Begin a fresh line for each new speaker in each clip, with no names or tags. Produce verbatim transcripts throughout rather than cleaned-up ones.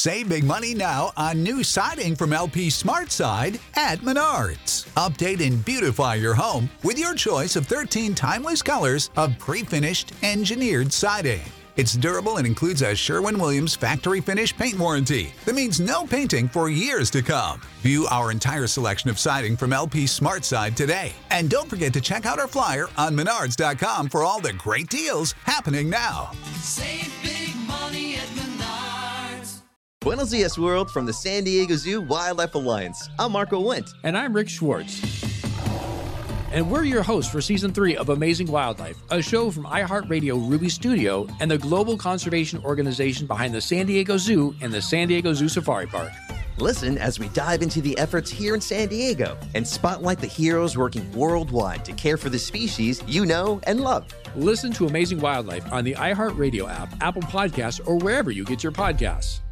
Save big money now on new siding from L P SmartSide at Menards. Update and beautify your home with your choice of thirteen timeless colors of pre-finished engineered siding. It's durable and includes a Sherwin-Williams factory finish paint warranty that means no painting for years to come. View our entire selection of siding from L P SmartSide today. And don't forget to check out our flyer on menards dot com for all the great deals happening now.
Save big money at Menards.
Buenos dias, world, from the San Diego Zoo Wildlife Alliance. I'm Marco Wendt.
And I'm Rick Schwartz. And we're your hosts for Season three of Amazing Wildlife, a show from iHeartRadio Ruby Studio and the global conservation organization behind the San Diego Zoo and the San Diego Zoo Safari Park.
Listen as we dive into the efforts here in San Diego and spotlight the heroes working worldwide to care for the species you know and love.
Listen to Amazing Wildlife on the iHeartRadio app, Apple Podcasts, or wherever you get your podcasts.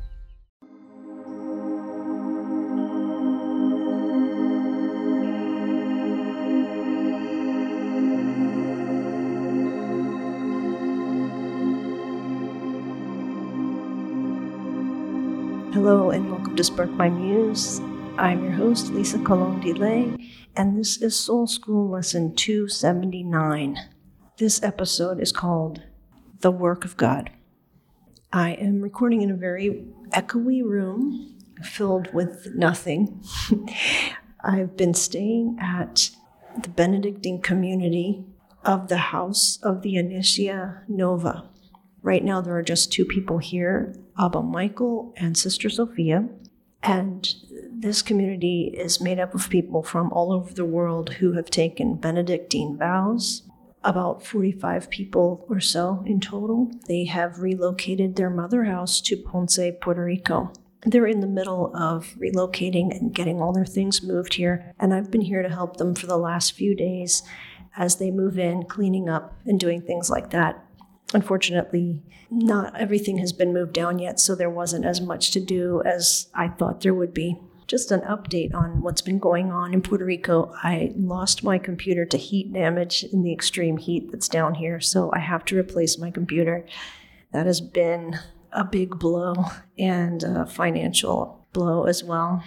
Hello and welcome to Spark My Muse. I'm your host, Lisa Colon DeLay, and this is Soul School Lesson two seventy-nine. This episode is called The Work of God. I am recording in a very echoey room filled with nothing. I've been staying at the Benedictine community of the House of the Anicia Nova. Right now, there are just two people here, Abba Michael and Sister Sophia. And this community is made up of people from all over the world who have taken Benedictine vows, about forty-five people or so in total. They have relocated their mother house to Ponce, Puerto Rico. They're in the middle of relocating and getting all their things moved here. And I've been here to help them for the last few days as they move in, cleaning up and doing things like that. Unfortunately, not everything has been moved down yet, so there wasn't as much to do as I thought there would be. Just an update on what's been going on in Puerto Rico. I lost my computer to heat damage in the extreme heat that's down here, so I have to replace my computer. That has been a big blow and a financial blow as well.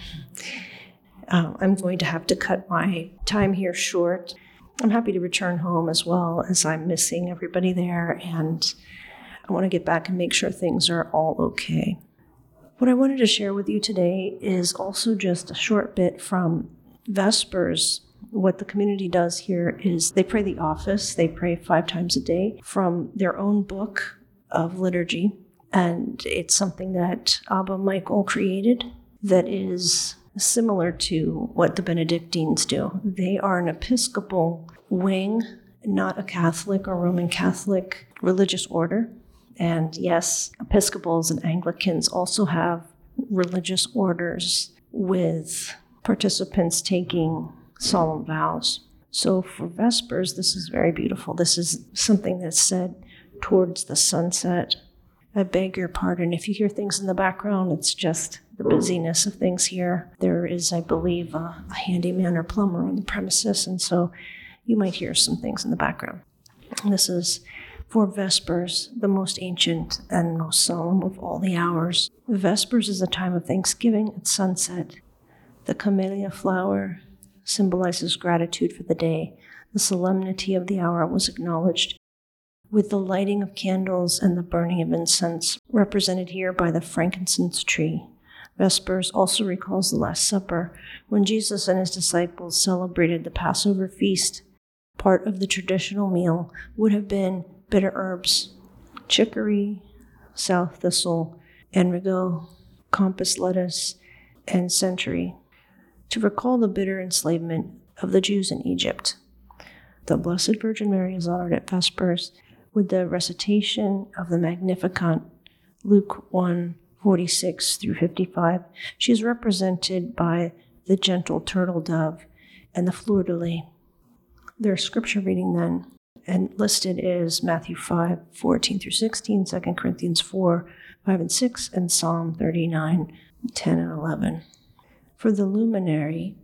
Uh, I'm going to have to cut my time here short. I'm happy to return home as well, as I'm missing everybody there, and I want to get back and make sure things are all okay. What I wanted to share with you today is also just a short bit from Vespers. What the community does here is they pray the office. They pray five times a day from their own book of liturgy, and it's something that Abba Michael created that is similar to what the Benedictines do. They are an Episcopal wing, not a Catholic or Roman Catholic religious order. And yes, Episcopals and Anglicans also have religious orders with participants taking solemn vows. So for Vespers, this is very beautiful. This is something that's said towards the sunset. I beg your pardon if you hear things in the background. It's just the busyness of things here. There is, I believe, a, a handyman or plumber on the premises, and so you might hear some things in the background. This is for Vespers, the most ancient and most solemn of all the hours. Vespers is a time of thanksgiving at sunset. The camellia flower symbolizes gratitude for the day. The solemnity of the hour was acknowledged with the lighting of candles and the burning of incense, represented here by the frankincense tree. Vespers also recalls the Last Supper, when Jesus and his disciples celebrated the Passover feast. Part of the traditional meal would have been bitter herbs, chicory, sow thistle, enrigo, compass lettuce, and century, to recall the bitter enslavement of the Jews in Egypt. The Blessed Virgin Mary is honored at Vespers with the recitation of the Magnificat, Luke one, forty-six through fifty-five. She is represented by the gentle turtle dove and the fleur-de-lis. Their scripture reading then, and listed is Matthew five, fourteen through sixteen, Second Corinthians four, five and six, and Psalm thirty-nine, ten and eleven. For the luminary,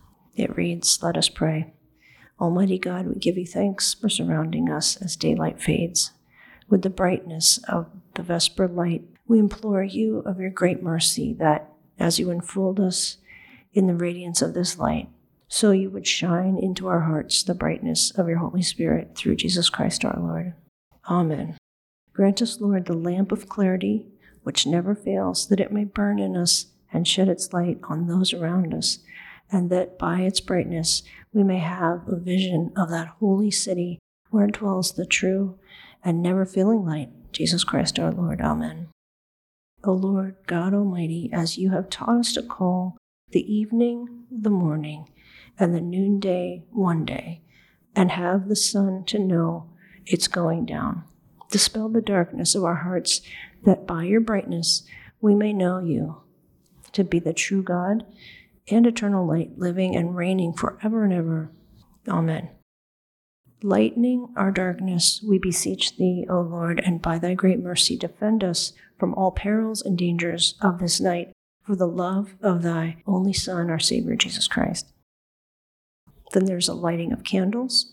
it reads, "Let us pray. Almighty God, we give you thanks for surrounding us as daylight fades with the brightness of the vesper light. We implore you of your great mercy that, as you enfold us in the radiance of this light, so you would shine into our hearts the brightness of your Holy Spirit through Jesus Christ our Lord. Amen. Grant us, Lord, the lamp of clarity, which never fails, that it may burn in us and shed its light on those around us, and that by its brightness we may have a vision of that holy city where dwells the true and never-failing light, Jesus Christ our Lord. Amen. O Lord God Almighty, as you have taught us to call the evening the morning, and the noonday one day, and have the sun to know its going down, dispel the darkness of our hearts, that by your brightness we may know you to be the true God and eternal light, living and reigning forever and ever. Amen. Lightening our darkness, we beseech thee, O Lord, and by thy great mercy defend us from all perils and dangers of this night, for the love of thy only Son, our Savior, Jesus Christ. Then there's a lighting of candles,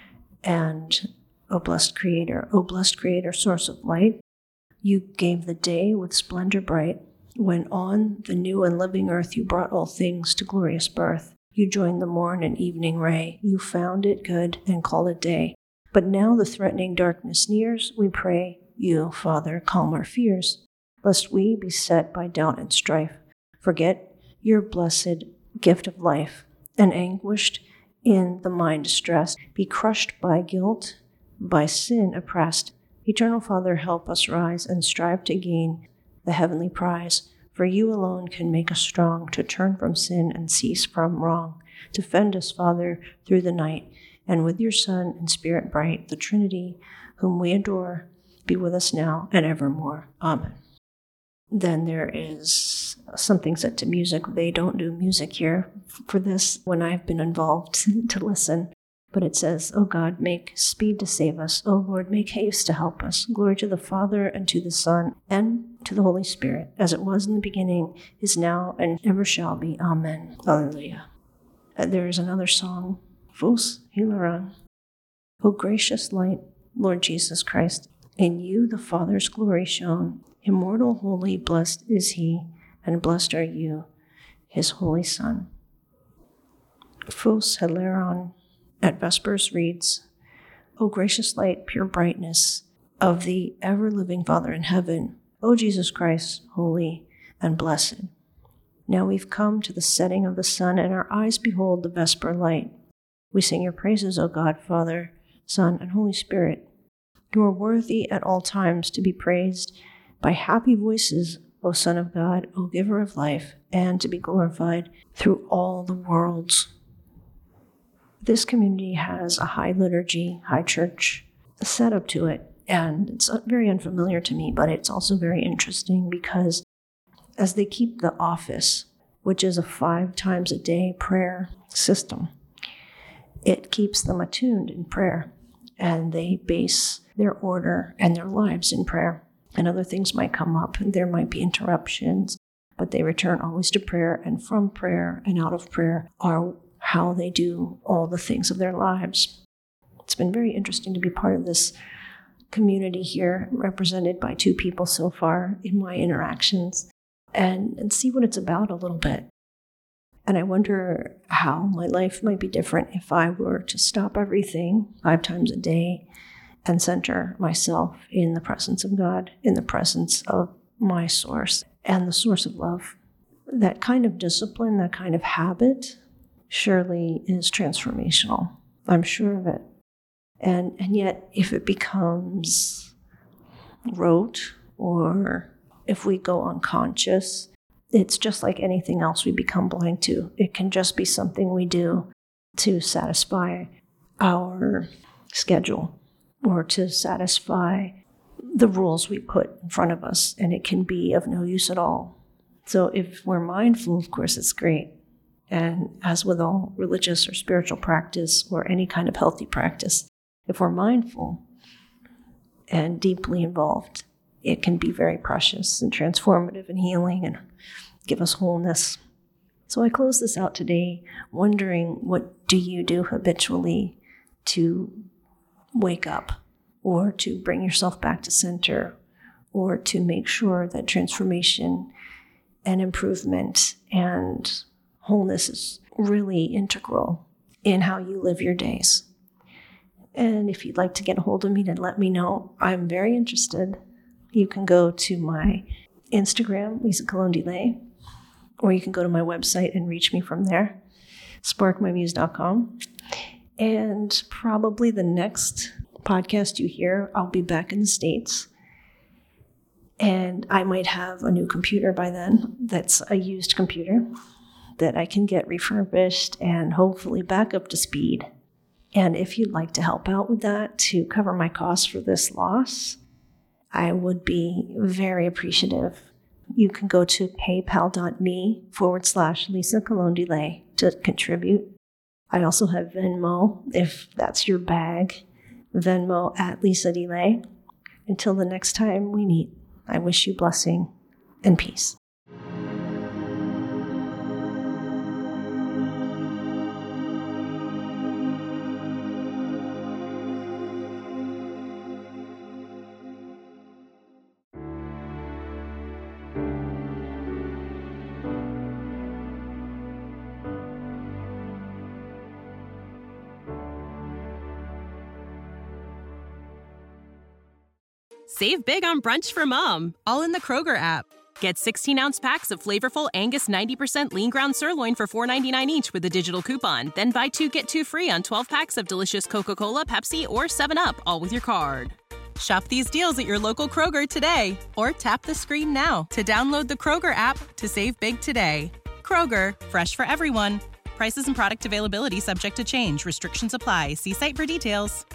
and O blessed Creator, O blessed Creator, source of light, you gave the day with splendor bright, when on the new and living earth you brought all things to glorious birth. You joined the morn and evening ray, you found it good and called it day. But now the threatening darkness nears, we pray you, Father, calm our fears, lest we, beset by doubt and strife, forget your blessed gift of life, and anguished in the mind distressed, be crushed by guilt, by sin oppressed. Eternal Father, help us rise and strive to gain the heavenly prize. For you alone can make us strong to turn from sin and cease from wrong. Defend us, Father, through the night, and with your Son and Spirit bright, the Trinity, whom we adore, be with us now and evermore. Amen. Then there is something set to music. They don't do music here for this when I've been involved to listen. But it says, O God, make speed to save us. O Lord, make haste to help us. Glory to the Father, and to the Son, and to the Holy Spirit, as it was in the beginning, is now, and ever shall be. Amen. Alleluia. Uh, there is another song, Vos Hilaron. O gracious light, Lord Jesus Christ, in you the Father's glory shone. Immortal, holy, blessed is he, and blessed are you, his holy Son. Vos Hilaron. At Vespers reads, O gracious light, pure brightness of the ever-living Father in heaven, O Jesus Christ, holy and blessed. Now we've come to the setting of the sun, and our eyes behold the vesper light. We sing your praises, O God, Father, Son, and Holy Spirit. You are worthy at all times to be praised by happy voices, O Son of God, O Giver of life, and to be glorified through all the worlds. This community has a high liturgy, high church setup to it, and it's very unfamiliar to me, but it's also very interesting because as they keep the office, which is a five times a day prayer system, it keeps them attuned in prayer, and they base their order and their lives in prayer. And other things might come up, and there might be interruptions, but they return always to prayer, and from prayer and out of prayer are how they do all the things of their lives. It's been very interesting to be part of this community here, represented by two people so far in my interactions, and, and see what it's about a little bit. And I wonder how my life might be different if I were to stop everything five times a day and center myself in the presence of God, in the presence of my source and the source of love. That kind of discipline, that kind of habit, surely is transformational. I'm sure of it. And and yet, if it becomes rote, or if we go unconscious, it's just like anything else we become blind to. It can just be something we do to satisfy our schedule or to satisfy the rules we put in front of us, and it can be of no use at all. So if we're mindful, of course, it's great. And as with all religious or spiritual practice or any kind of healthy practice, if we're mindful and deeply involved, it can be very precious and transformative and healing and give us wholeness. So I close this out today wondering, what do you do habitually to wake up or to bring yourself back to center or to make sure that transformation and improvement and wholeness is really integral in how you live your days. And if you'd like to get a hold of me to let me know, I'm very interested. You can go to my Instagram, Lisa Colon DeLay, or you can go to my website and reach me from there, spark my muse dot com. And probably the next podcast you hear, I'll be back in the States. And I might have a new computer by then that's a used computer that I can get refurbished and hopefully back up to speed. And if you'd like to help out with that to cover my costs for this loss, I would be very appreciative. You can go to paypal.me forward slash Lisa Colon DeLay to contribute. I also have Venmo, if that's your bag. Venmo at Lisa DeLay. Until the next time we meet, I wish you blessing and peace.
Save big on brunch for mom, all in the Kroger app. Get sixteen-ounce packs of flavorful Angus ninety percent lean ground sirloin for four ninety-nine each with a digital coupon. Then buy two, get two free on twelve packs of delicious Coca-Cola, Pepsi, or seven up, all with your card. Shop these deals at your local Kroger today, or tap the screen now to download the Kroger app to save big today. Kroger, fresh for everyone. Prices and product availability subject to change. Restrictions apply. See site for details.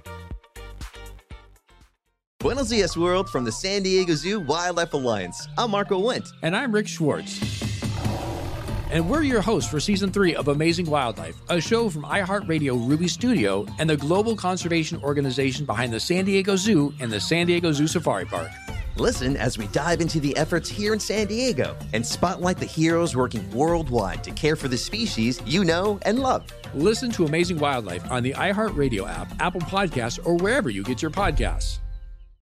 Buenos dias, world, from the San Diego Zoo Wildlife Alliance. I'm Marco Wendt.
And I'm Rick Schwartz. And we're your hosts for Season three of Amazing Wildlife, a show from iHeartRadio Ruby Studio and the global conservation organization behind the San Diego Zoo and the San Diego Zoo Safari Park.
Listen as we dive into the efforts here in San Diego and spotlight the heroes working worldwide to care for the species you know and love.
Listen to Amazing Wildlife on the iHeartRadio app, Apple Podcasts, or wherever you get your podcasts.